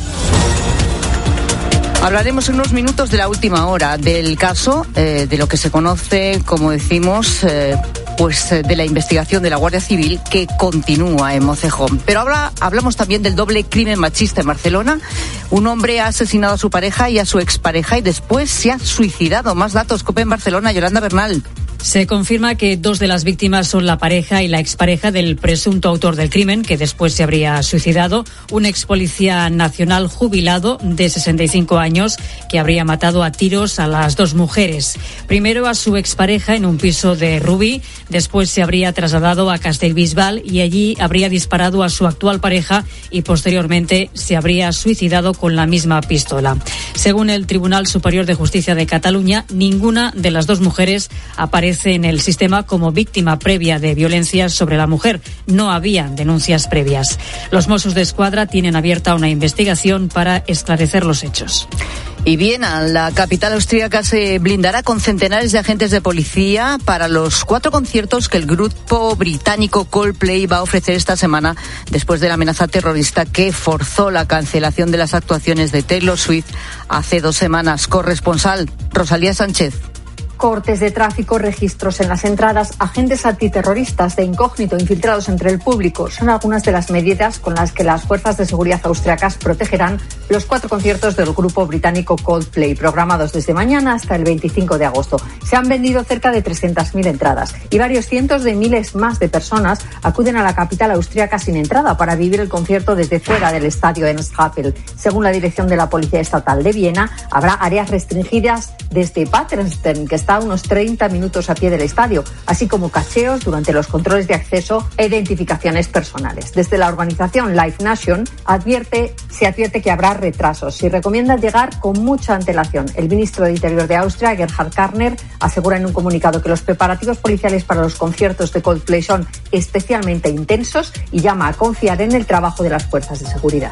Hablaremos en unos minutos de la última hora, del caso, de lo que se conoce, como decimos, pues de la investigación de la Guardia Civil que continúa en Mocejón. Pero ahora hablamos también del doble crimen machista en Barcelona. Un hombre ha asesinado a su pareja y a su expareja y después se ha suicidado. Más datos, COPE en Barcelona, Yolanda Bernal. Se confirma que 2 de las víctimas son la pareja y la expareja del presunto autor del crimen, que después se habría suicidado, un ex policía nacional jubilado de 65 años que habría matado a tiros a las 2 mujeres. Primero a su expareja en un piso de Rubí, después se habría trasladado a Castellbisbal y allí habría disparado a su actual pareja y posteriormente se habría suicidado con la misma pistola. Según el Tribunal Superior de Justicia de Cataluña, ninguna de las 2 mujeres aparece en el sistema como víctima previa de violencia sobre la mujer. No había denuncias previas. Los Mossos d'Esquadra tienen abierta una investigación para esclarecer los hechos. Y Viena, la capital austríaca, se blindará con centenares de agentes de policía para los 4 conciertos que el grupo británico Coldplay va a ofrecer esta semana después de la amenaza terrorista que forzó la cancelación de las actuaciones de Taylor Swift hace 2 semanas. Corresponsal Rosalía Sánchez. Cortes de tráfico, registros en las entradas, agentes antiterroristas de incógnito infiltrados entre el público son algunas de las medidas con las que las fuerzas de seguridad austriacas protegerán los 4 conciertos del grupo británico Coldplay, programados desde mañana hasta el 25 de agosto. Se han vendido cerca de 300.000 entradas y varios cientos de miles más de personas acuden a la capital austriaca sin entrada para vivir el concierto desde fuera del estadio Ernst Happel. Según la dirección de la Policía Estatal de Viena, habrá áreas restringidas desde Paterstern, que está a unos 30 minutos a pie del estadio, así como cacheos durante los controles de acceso e identificaciones personales. Desde la organización Live Nation se advierte que habrá retrasos y recomienda llegar con mucha antelación. El ministro de Interior de Austria, Gerhard Karner, asegura en un comunicado que los preparativos policiales para los conciertos de Coldplay son especialmente intensos y llama a confiar en el trabajo de las fuerzas de seguridad.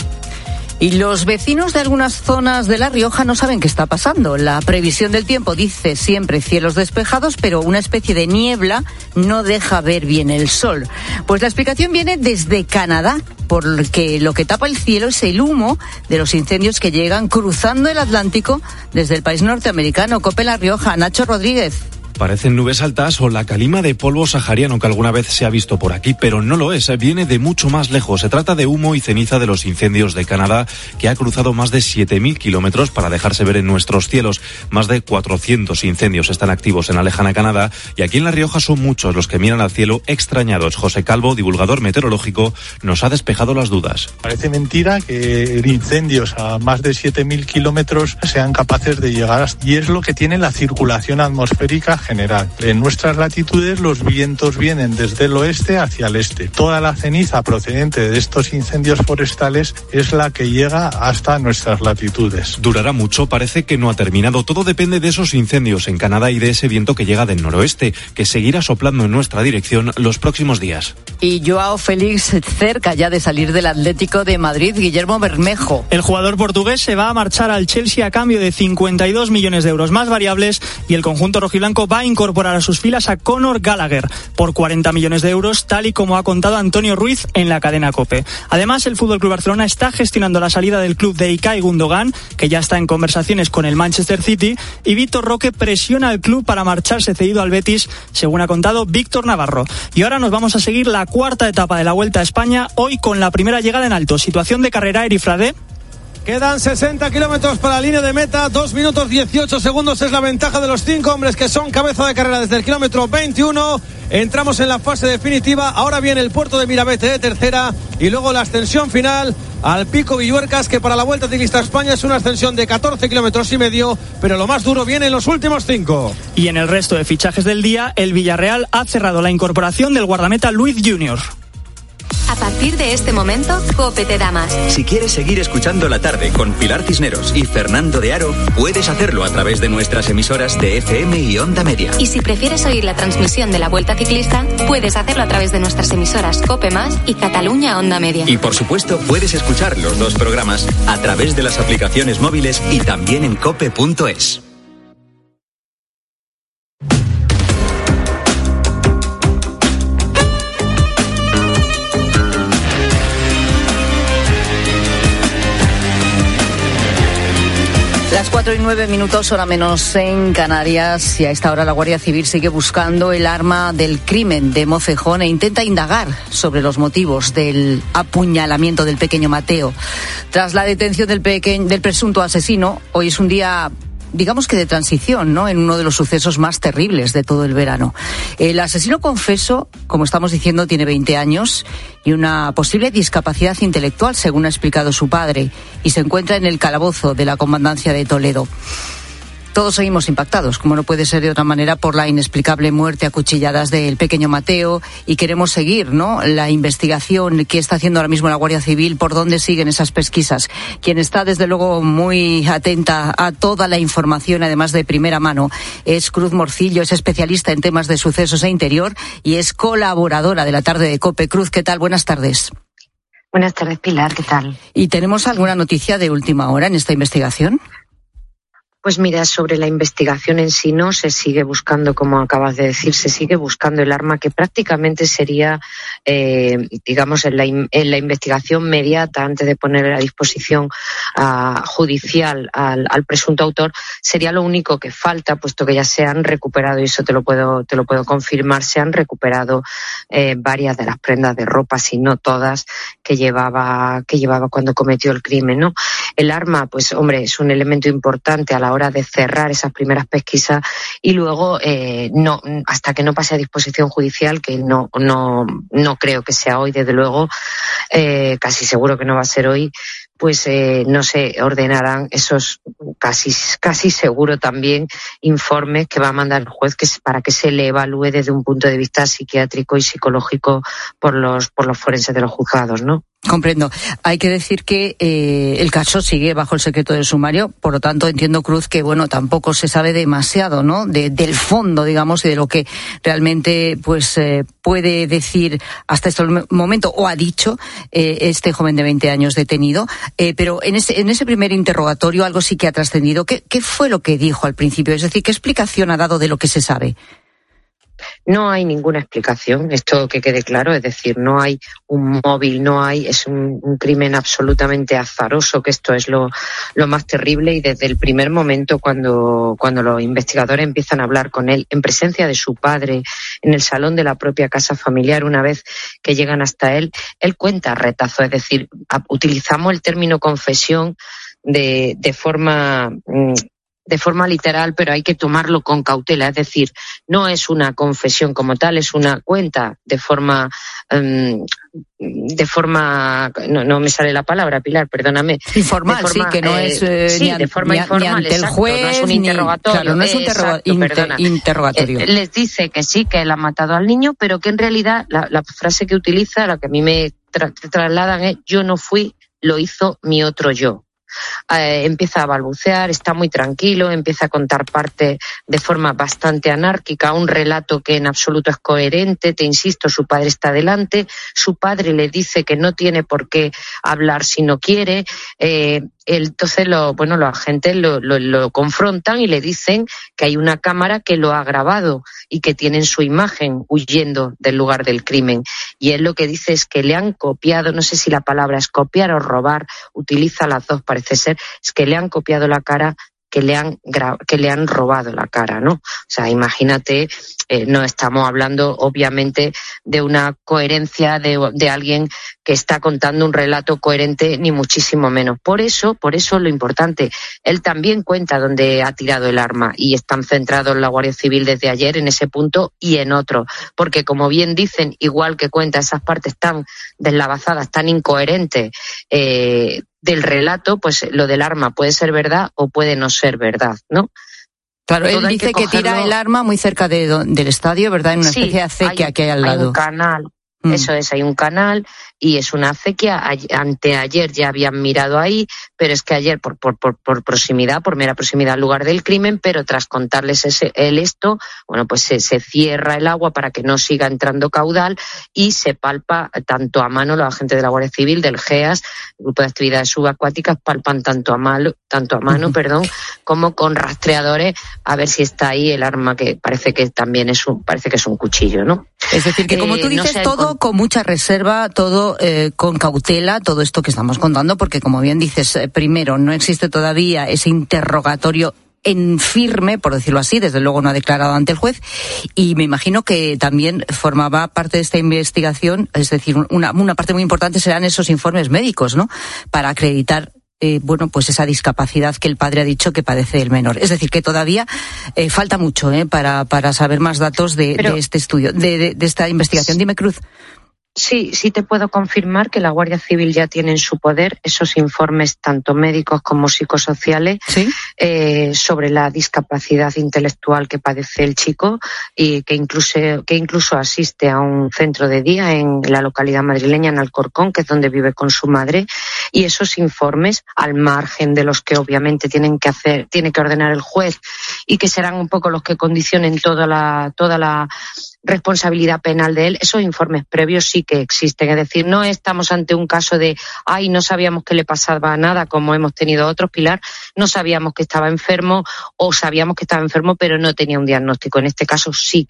Y los vecinos de algunas zonas de La Rioja no saben qué está pasando. La previsión del tiempo dice siempre cielos despejados, pero una especie de niebla no deja ver bien el sol. Pues la explicación viene desde Canadá, porque lo que tapa el cielo es el humo de los incendios que llegan cruzando el Atlántico desde el país norteamericano. COPE La Rioja, Nacho Rodríguez. Parecen nubes altas o la calima de polvo sahariano que alguna vez se ha visto por aquí, pero no lo es, viene de mucho más lejos. Se trata de humo y ceniza de los incendios de Canadá, que ha cruzado más de 7.000 kilómetros para dejarse ver en nuestros cielos. Más de 400 incendios están activos en la lejana Canadá y aquí en La Rioja son muchos los que miran al cielo extrañados. José Calvo, divulgador meteorológico, nos ha despejado las dudas. Parece mentira que incendios a más de 7.000 kilómetros sean capaces de llegar y es lo que tiene la circulación atmosférica general. En nuestras latitudes los vientos vienen desde el oeste hacia el este. Toda la ceniza procedente de estos incendios forestales es la que llega hasta nuestras latitudes. Durará mucho, parece que no ha terminado. Todo depende de esos incendios en Canadá y de ese viento que llega del noroeste, que seguirá soplando en nuestra dirección los próximos días. Y Joao Félix cerca ya de salir del Atlético de Madrid, Guillermo Bermejo. El jugador portugués se va a marchar al Chelsea a cambio de 52 millones de euros más variables y el conjunto rojiblanco va a incorporar a sus filas a Conor Gallagher por 40 millones de euros, tal y como ha contado Antonio Ruiz en la cadena COPE. Además, el FC Barcelona está gestionando la salida del club de Ilkay Gundogan, que ya está en conversaciones con el Manchester City, y Víctor Roque presiona al club para marcharse cedido al Betis, según ha contado Víctor Navarro. Y ahora nos vamos a seguir la 4ª etapa de la Vuelta a España, hoy con la primera llegada en alto. Situación de carrera, Eri Frade. Quedan 60 kilómetros para la línea de meta, 2 minutos 18 segundos es la ventaja de los 5 hombres que son cabeza de carrera desde el kilómetro 21. Entramos en la fase definitiva, ahora viene el puerto de Mirabete de tercera y luego la ascensión final al Pico Villuercas, que para la Vuelta Ciclista a España es una ascensión de 14 kilómetros y medio, pero lo más duro viene en los últimos 5. Y en el resto de fichajes del día, el Villarreal ha cerrado la incorporación del guardameta Luiz Junior. A partir de este momento, COPE te da más. Si quieres seguir escuchando La Tarde con Pilar Cisneros y Fernando de Aro, puedes hacerlo a través de nuestras emisoras de FM y Onda Media. Y si prefieres oír la transmisión de la Vuelta Ciclista, puedes hacerlo a través de nuestras emisoras COPE Más y Cataluña Onda Media. Y por supuesto, puedes escuchar los 2 programas a través de las aplicaciones móviles y también en cope.es. Las 4:09, hora menos en Canarias, y a esta hora la Guardia Civil sigue buscando el arma del crimen de Mocejón e intenta indagar sobre los motivos del apuñalamiento del pequeño Mateo. Tras la detención del presunto asesino, hoy es un día, digamos que de transición, ¿no?, en uno de los sucesos más terribles de todo el verano. El asesino confeso, como estamos diciendo, tiene 20 años y una posible discapacidad intelectual, según ha explicado su padre, y se encuentra en el calabozo de la Comandancia de Toledo. Todos seguimos impactados, como no puede ser de otra manera, por la inexplicable muerte a cuchilladas del pequeño Mateo, y queremos seguir, ¿no?, la investigación que está haciendo ahora mismo la Guardia Civil, por dónde siguen esas pesquisas. Quien está, desde luego, muy atenta a toda la información, además de primera mano, es Cruz Morcillo, es especialista en temas de sucesos e interior y es colaboradora de la tarde de COPE. Cruz, ¿qué tal? Buenas tardes. Buenas tardes, Pilar, ¿qué tal? ¿Y tenemos alguna noticia de última hora en esta investigación? Pues mira, sobre la investigación en sí no se sigue buscando, como acabas de decir, se sigue buscando el arma que prácticamente sería, digamos, en la investigación mediata, antes de poner a disposición judicial al presunto autor, sería lo único que falta, puesto que ya se han recuperado, y eso te lo puedo confirmar, se han recuperado varias de las prendas de ropa, si no todas, que llevaba cuando cometió el crimen, ¿no? El arma, pues hombre, es un elemento importante a la hora de cerrar esas primeras pesquisas, y luego no, hasta que no pase a disposición judicial, que no creo que sea hoy, desde luego, casi seguro que no va a ser hoy, pues no se ordenarán esos casi seguro también informes que va a mandar el juez para que se le evalúe desde un punto de vista psiquiátrico y psicológico por los forenses de los juzgados, ¿no? Comprendo. Hay que decir que el caso sigue bajo el secreto del sumario, por lo tanto entiendo, Cruz, que bueno, tampoco se sabe demasiado, ¿no?, del fondo, digamos, y de lo que realmente pues puede decir hasta este momento, o ha dicho este joven de 20 años detenido. Pero en ese primer interrogatorio algo sí que ha trascendido. ¿Qué fue lo que dijo al principio? Es decir, ¿qué explicación ha dado de lo que se sabe? No hay ninguna explicación, esto que quede claro, es decir, no hay un móvil, es un crimen absolutamente azaroso, que esto es lo más terrible, y desde el primer momento cuando los investigadores empiezan a hablar con él, en presencia de su padre, en el salón de la propia casa familiar, una vez que llegan hasta él cuenta retazo, es decir, utilizamos el término confesión de forma literal, pero hay que tomarlo con cautela, es decir, no es una confesión como tal, es una cuenta de forma no me sale la palabra, Pilar, perdóname. Informal, sí, que no es de forma informal, ni ante el juez, no es un interrogatorio. Claro, no es un interrogatorio. Les dice que sí, que él ha matado al niño, pero que en realidad la frase que utiliza, la que a mí me trasladan es: yo no fui, lo hizo mi otro yo. Empieza a balbucear, está muy tranquilo, empieza a contar parte de forma bastante anárquica, un relato que en absoluto es coherente. Te insisto, su padre está delante, su padre le dice que no tiene por qué hablar si no quiere. Entonces los agentes lo confrontan y le dicen que hay una cámara que lo ha grabado y que tienen su imagen huyendo del lugar del crimen. Y él lo que dice es que le han copiado, no sé si la palabra es copiar o robar, utiliza las dos, parece ser, es que le han copiado la cara, que le han robado la cara, ¿no? O sea, imagínate, no estamos hablando obviamente de una coherencia de alguien que está contando un relato coherente, ni muchísimo menos. Por eso lo importante, él también cuenta dónde ha tirado el arma, y están centrados en la Guardia Civil desde ayer en ese punto y en otro, porque como bien dicen, igual que cuenta esas partes tan deslavazadas, tan incoherentes, del relato, pues lo del arma puede ser verdad o puede no ser verdad, ¿no? Claro, él dice que tira el arma muy cerca del estadio, ¿verdad? En una especie de acequia que hay al lado. Hay un canal. Eso es, hay un canal y es una acequia. Anteayer ya habían mirado ahí, pero es que ayer por proximidad, por mera proximidad al lugar del crimen, pero tras contarles esto, bueno, pues se cierra el agua para que no siga entrando caudal y se palpa tanto a mano. Los agentes de la Guardia Civil, del GEAS, el Grupo de Actividades Subacuáticas, palpan tanto a mano, como con rastreadores a ver si está ahí el arma, que parece que también es un cuchillo, ¿no? Es decir, que como tú dices, todo con mucha reserva, todo tomarlo con cautela, todo esto que estamos contando, porque como bien dices, primero, no existe todavía ese interrogatorio en firme, por decirlo así, desde luego no ha declarado ante el juez, y me imagino que también formaba parte de esta investigación, es decir, una parte muy importante serán esos informes médicos, ¿no?, para acreditar pues esa discapacidad que el padre ha dicho que padece el menor. Es decir, que todavía falta mucho para saber más datos de este estudio, de esta investigación. Dime, Cruz. Sí te puedo confirmar que la Guardia Civil ya tiene en su poder esos informes tanto médicos como psicosociales. ¿Sí? Sobre la discapacidad intelectual que padece el chico y que incluso asiste a un centro de día en la localidad madrileña, en Alcorcón, que es donde vive con su madre, y esos informes, al margen de los que obviamente tiene que ordenar el juez y que serán un poco los que condicionen toda la responsabilidad penal de él, esos informes previos sí que existen. Es decir, no estamos ante un caso de no sabíamos que le pasaba nada, como hemos tenido otros, Pilar, no sabíamos que estaba enfermo, o sabíamos que estaba enfermo pero no tenía un diagnóstico. En este caso sí